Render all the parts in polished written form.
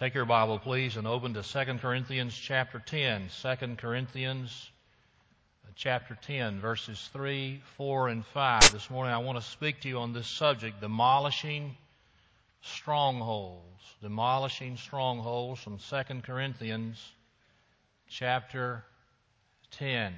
Take your Bible, please, and open to 2 Corinthians chapter 10. 2 Corinthians chapter 10, verses 3, 4, and 5. This morning I want to speak to you on this subject, demolishing strongholds. Demolishing strongholds from 2 Corinthians chapter 10.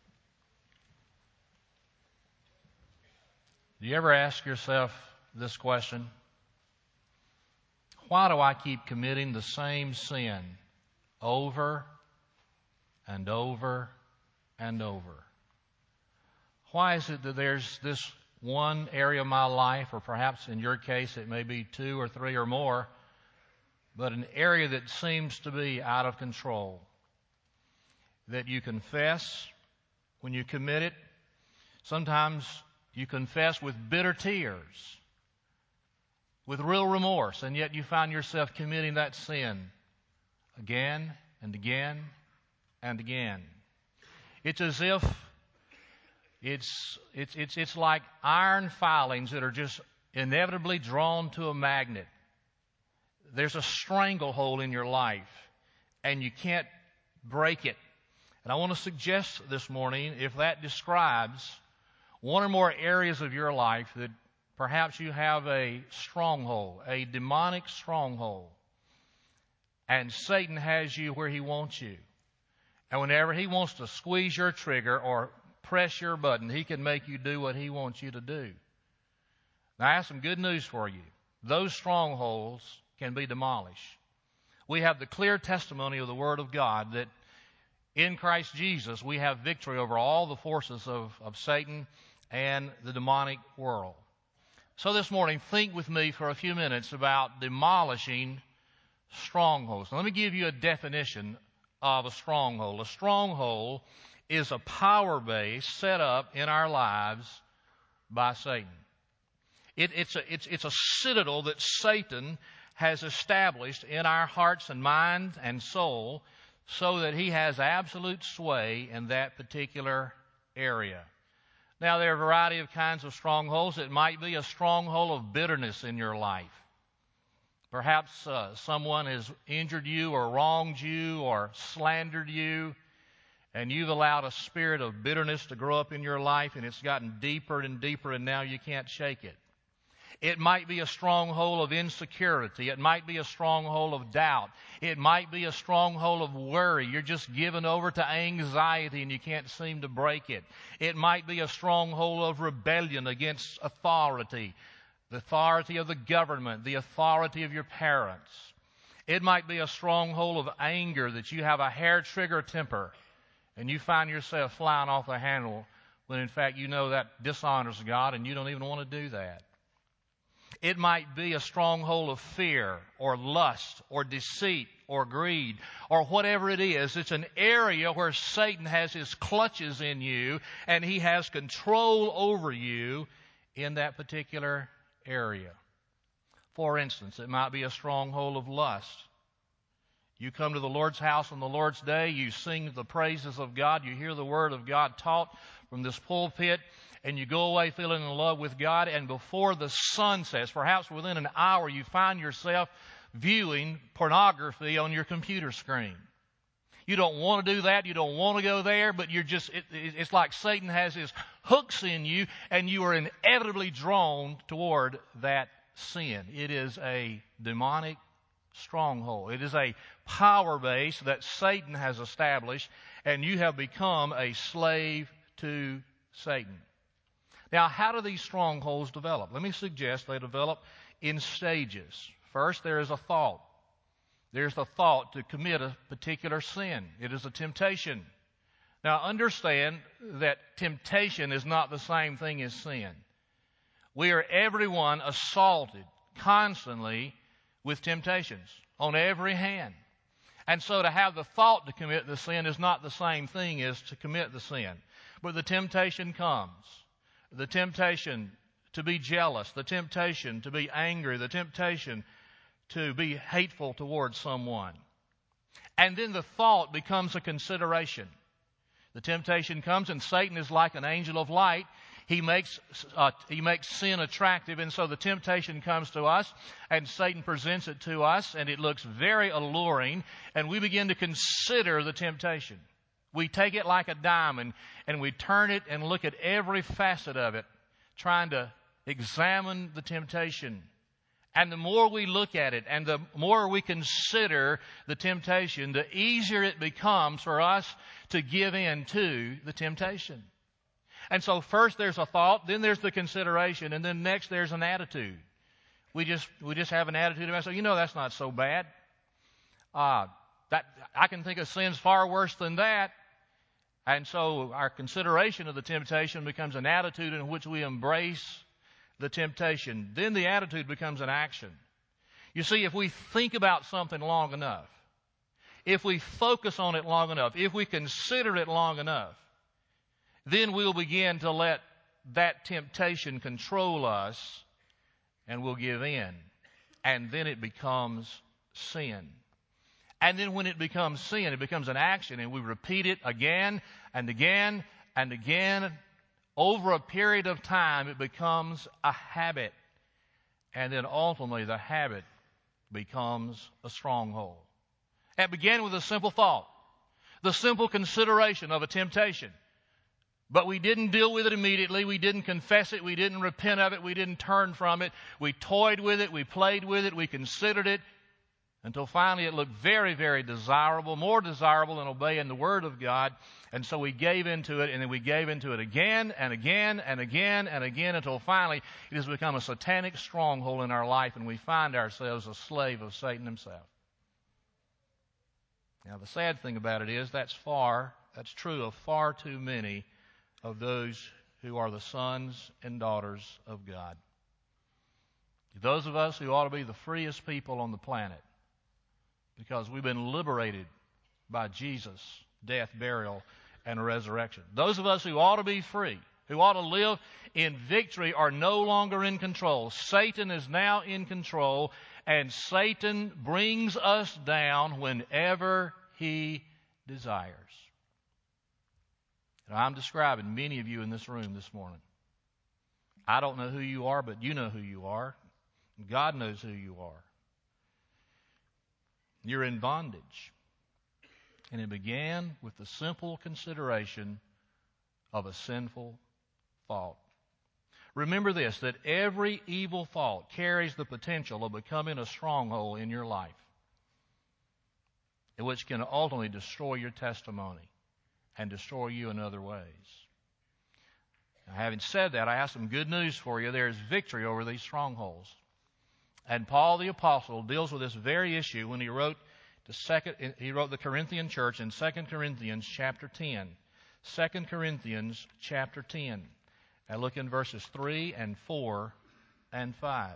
Do you ever ask yourself this question? Why do I keep committing the same sin over and over and over? Why is it that there's this one area of my life, or perhaps in your case it may be 2 or 3 or more, but an area that seems to be out of control, that you confess when you commit it? Sometimes you confess with bitter tears, with real remorse, and yet you find yourself committing that sin again and again and again. It's as if it's like iron filings that are just inevitably drawn to a magnet. There's a stranglehold in your life, and you can't break it. And I want to suggest this morning, if that describes one or more areas of your life that perhaps you have a stronghold, a demonic stronghold, and Satan has you where he wants you. And whenever he wants to squeeze your trigger or press your button, he can make you do what he wants you to do. Now, I have some good news for you. Those strongholds can be demolished. We have the clear testimony of the Word of God that in Christ Jesus we have victory over all the forces of Satan and the demonic world. So this morning, think with me for a few minutes about demolishing strongholds. Now, let me give you a definition of a stronghold. A stronghold is a power base set up in our lives by Satan. It's a citadel that Satan has established in our hearts and minds and soul so that he has absolute sway in that particular area. Now, there are a variety of kinds of strongholds. It might be a stronghold of bitterness in your life. Perhaps someone has injured you or wronged you or slandered you, and you've allowed a spirit of bitterness to grow up in your life, and it's gotten deeper and deeper, and now you can't shake it. It might be a stronghold of insecurity. It might be a stronghold of doubt. It might be a stronghold of worry. You're just given over to anxiety and you can't seem to break it. It might be a stronghold of rebellion against authority, the authority of the government, the authority of your parents. It might be a stronghold of anger, that you have a hair-trigger temper and you find yourself flying off the handle when in fact you know that dishonors God and you don't even want to do that. It might be a stronghold of fear or lust or deceit or greed or whatever it is. It's an area where Satan has his clutches in you and he has control over you in that particular area. For instance, it might be a stronghold of lust. You come to the Lord's house on the Lord's day, you sing the praises of God, you hear the Word of God taught from this pulpit, and you go away feeling in love with God, and before the sun sets, perhaps within an hour, you find yourself viewing pornography on your computer screen. You don't want to do that, you don't want to go there, but it's like Satan has his hooks in you, and you are inevitably drawn toward that sin. It is a demonic stronghold. It is a power base that Satan has established, and you have become a slave to Satan. Now, how do these strongholds develop? Let me suggest they develop in stages. First, there is a thought. There's the thought to commit a particular sin. It is a temptation. Now, understand that temptation is not the same thing as sin. We are everyone assaulted constantly with temptations on every hand. And so to have the thought to commit the sin is not the same thing as to commit the sin. But the temptation comes. The temptation to be jealous, the temptation to be angry, the temptation to be hateful towards someone. And then the thought becomes a consideration. The temptation comes, and Satan is like an angel of light. He makes sin attractive, and so the temptation comes to us, and Satan presents it to us, and it looks very alluring, and we begin to consider the temptation. We take it like a diamond, and we turn it and look at every facet of it, trying to examine the temptation. And the more we look at it, and the more we consider the temptation, the easier it becomes for us to give in to the temptation. And so first there's a thought, then there's the consideration, and then next there's an attitude. We just have an attitude about, so that's not so bad. That I can think of sins far worse than that. And so our consideration of the temptation becomes an attitude in which we embrace the temptation. Then the attitude becomes an action. You see, if we think about something long enough, if we focus on it long enough, if we consider it long enough, then we'll begin to let that temptation control us, and we'll give in. And then it becomes sin. And then when it becomes sin, it becomes an action, and we repeat it again and again and again. Over a period of time, it becomes a habit. And then ultimately, the habit becomes a stronghold. It began with a simple thought, the simple consideration of a temptation. But we didn't deal with it immediately. We didn't confess it. We didn't repent of it. We didn't turn from it. We toyed with it. We played with it. We considered it until finally it looked very, very desirable, more desirable than obeying the Word of God. And so we gave into it, and then we gave into it again and again and again and again until finally it has become a satanic stronghold in our life, and we find ourselves a slave of Satan himself. Now, the sad thing about it is that's true of far too many of those who are the sons and daughters of God. Those of us who ought to be the freest people on the planet because we've been liberated by Jesus' death, burial, and resurrection. Those of us who ought to be free, who ought to live in victory, are no longer in control. Satan is now in control, and Satan brings us down whenever he desires. Now, I'm describing many of you in this room this morning. I don't know who you are, but you know who you are. God knows who you are. You're in bondage. And it began with the simple consideration of a sinful thought. Remember this, that every evil thought carries the potential of becoming a stronghold in your life, which can ultimately destroy your testimony and destroy you in other ways. Now, having said that, I have some good news for you. There is victory over these strongholds. And Paul the Apostle deals with this very issue when he wrote the Corinthian church in 2 Corinthians chapter 10. 2 Corinthians chapter 10. Now look in verses 3 and 4 and 5.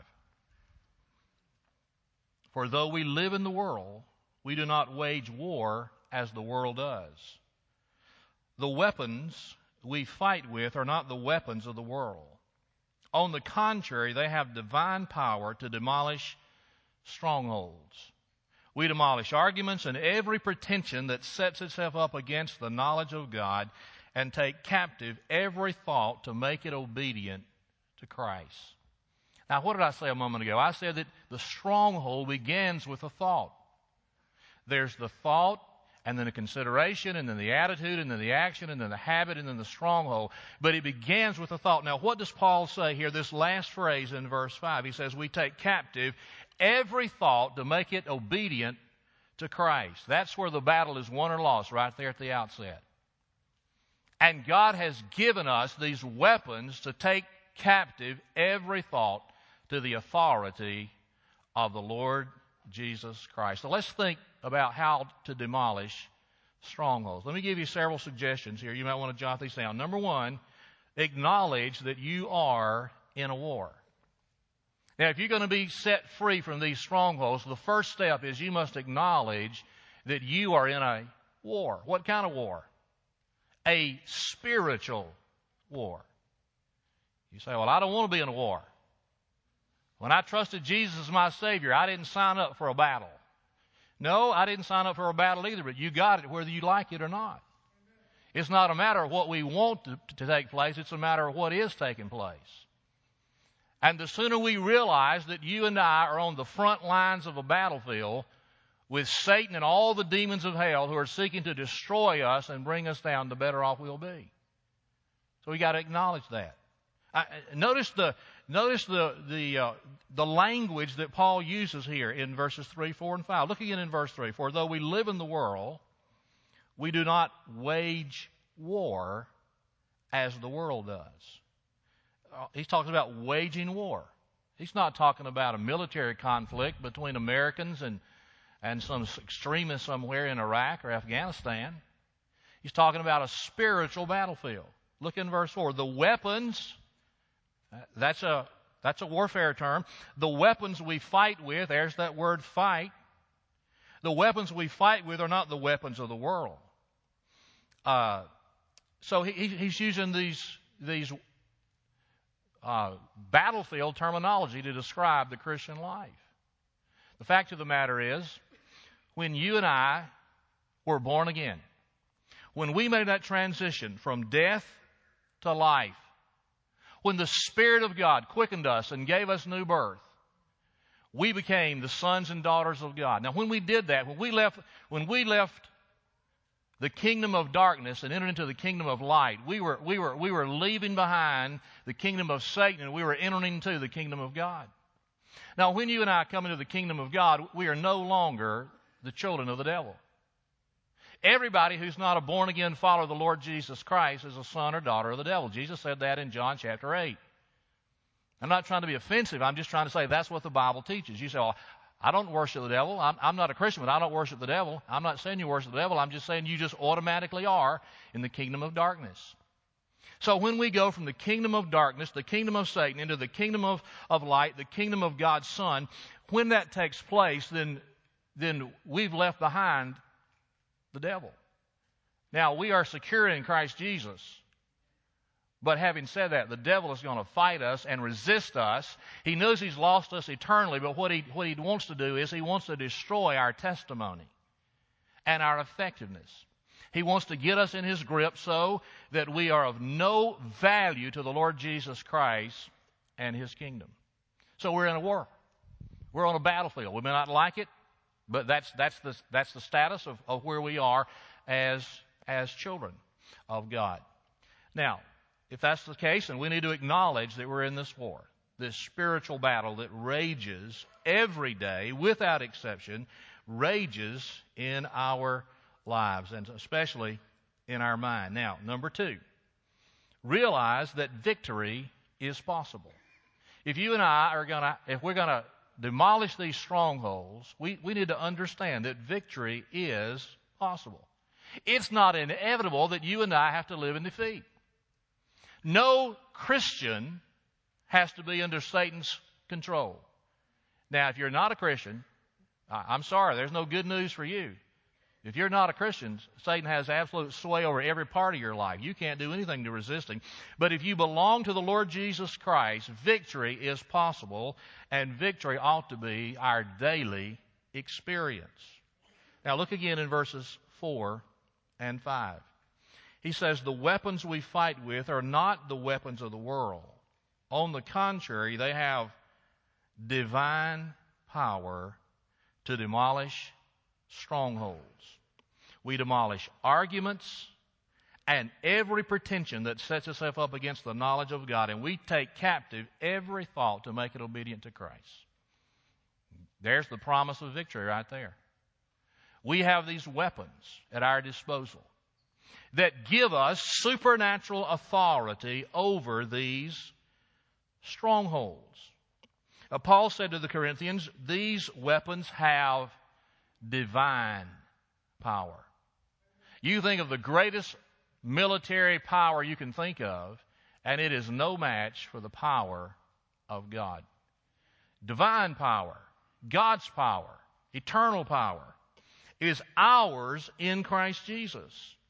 For though we live in the world, we do not wage war as the world does. The weapons we fight with are not the weapons of the world. On the contrary, they have divine power to demolish strongholds. We demolish arguments and every pretension that sets itself up against the knowledge of God, and take captive every thought to make it obedient to Christ. Now, what did I say a moment ago? I said that the stronghold begins with a thought. There's the thought, and then the consideration, and then the attitude, and then the action, and then the habit, and then the stronghold. But it begins with a thought. Now, what does Paul say here, this last phrase in verse 5? He says, we take captive every thought to make it obedient to Christ. That's where the battle is won or lost, right there at the outset. And God has given us these weapons to take captive every thought to the authority of the Lord Jesus Christ. So let's think about how to demolish strongholds. Let me give you several suggestions here. You might want to jot these down. Number one, acknowledge that you are in a war. Now, if you're going to be set free from these strongholds, the first step is you must acknowledge that you are in a war. What kind of war? A spiritual war. You say, well, I don't want to be in a war. When I trusted Jesus as my Savior, I didn't sign up for a battle. No, I didn't sign up for a battle either, but you got it whether you like it or not. It's not a matter of what we want to take place. It's a matter of what is taking place. And the sooner we realize that you and I are on the front lines of a battlefield with Satan and all the demons of hell who are seeking to destroy us and bring us down, the better off we'll be. So we got to acknowledge that. Notice the language that Paul uses here in verses 3, 4, and 5. Look again in verse 3. For though we live in the world, we do not wage war as the world does. He's talking about waging war. He's not talking about a military conflict between Americans and some extremists somewhere in Iraq or Afghanistan. He's talking about a spiritual battlefield. Look in verse 4. The weapons, that's a warfare term. The weapons we fight with, there's that word fight. The weapons we fight with are not the weapons of the world. So he's using these battlefield terminology to describe the Christian life. The fact of the matter is, when you and I were born again, when we made that transition from death to life, when the Spirit of God quickened us and gave us new birth, we became the sons and daughters of God. Now, when we did that, when we left the kingdom of darkness and entered into the kingdom of light, we were leaving behind the kingdom of Satan and we were entering into the kingdom of God. Now, when you and I come into the kingdom of God, we are no longer the children of the devil. Everybody who's not a born-again follower of the Lord Jesus Christ is a son or daughter of the devil. Jesus said that in John chapter 8. I'm not trying to be offensive. I'm just trying to say that's what the Bible teaches. You say, well, I don't worship the devil. I'm not a Christian, but I don't worship the devil. I'm not saying you worship the devil. I'm just saying you just automatically are in the kingdom of darkness. So when we go from the kingdom of darkness, the kingdom of Satan, into the kingdom of light, the kingdom of God's Son, when that takes place, then we've left behind the devil. Now, we are secure in Christ Jesus. But having said that, the devil is going to fight us and resist us. He knows he's lost us eternally, but what he wants to do is he wants to destroy our testimony and our effectiveness. He wants to get us in his grip so that we are of no value to the Lord Jesus Christ and his kingdom. So we're in a war. We're on a battlefield. We may not like it, but that's the status of where we are as children of God. Now, if that's the case, then we need to acknowledge that we're in this war, this spiritual battle that rages every day, without exception, rages in our lives, and especially in our mind. Now, number 2, realize that victory is possible. If you and I if we're going to demolish these strongholds, we need to understand that victory is possible. It's not inevitable that you and I have to live in defeat. No Christian has to be under Satan's control. Now, if you're not a Christian, I'm sorry, there's no good news for you. If you're not a Christian, Satan has absolute sway over every part of your life. You can't do anything to resist him. But if you belong to the Lord Jesus Christ, victory is possible, and victory ought to be our daily experience. Now, look again in verses 4 and 5. He says, the weapons we fight with are not the weapons of the world. On the contrary, they have divine power to demolish strongholds. We demolish arguments and every pretension that sets itself up against the knowledge of God, and we take captive every thought to make it obedient to Christ. There's the promise of victory right there. We have these weapons at our disposal that give us supernatural authority over these strongholds. Paul said to the Corinthians, these weapons have divine power. You think of the greatest military power you can think of, and it is no match for the power of God. Divine power, God's power, eternal power, is ours in Christ Jesus.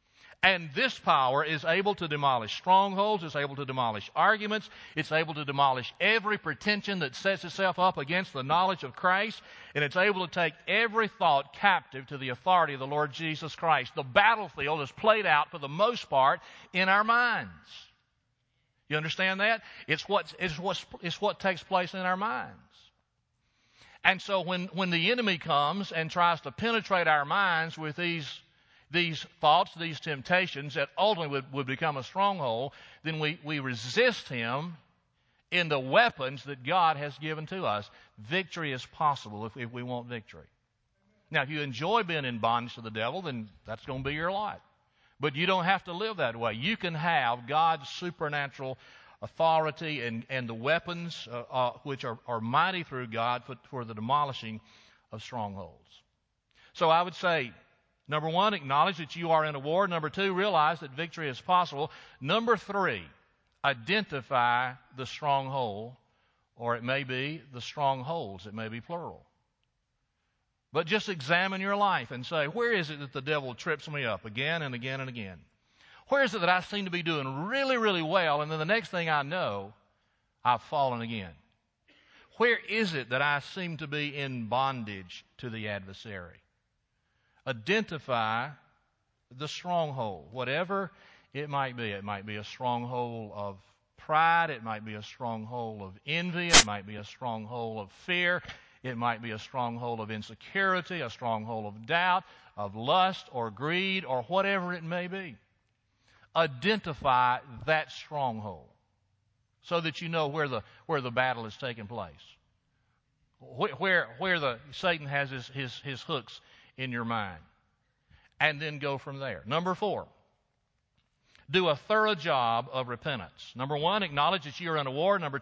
And this power is able to demolish strongholds, it's able to demolish arguments, it's able to demolish every pretension that sets itself up against the knowledge of Christ, and it's able to take every thought captive to the authority of the Lord Jesus Christ. The battlefield is played out for the most part in our minds. You understand that? It's what takes place in our minds. And so when the enemy comes and tries to penetrate our minds with these thoughts, these temptations that ultimately would become a stronghold, then we resist him in the weapons that God has given to us. Victory is possible if we want victory. Now, if you enjoy being in bondage to the devil, then that's going to be your lot. But you don't have to live that way. You can have God's supernatural authority and the weapons which are mighty through God for the demolishing of strongholds. So I would say, number one, acknowledge that you are in a war. Number two, realize that victory is possible. Number three, identify the stronghold, or it may be the strongholds. It may be plural. But just examine your life and say, where is it that the devil trips me up again and again and again? Where is it that I seem to be doing really, really well, and then the next thing I know, I've fallen again? Where is it that I seem to be in bondage to the adversary? Identify the stronghold, whatever it might be. It might be a stronghold of pride. It might be a stronghold of envy. It might be a stronghold of fear. It might be a stronghold of insecurity, a stronghold of doubt, of lust or greed, or whatever it may be. Identify that stronghold so that you know where the battle is taking place, where Satan has his hooks in your mind, and then go from there. Number four, do a thorough job of repentance. Number one, acknowledge that you are in a war. Number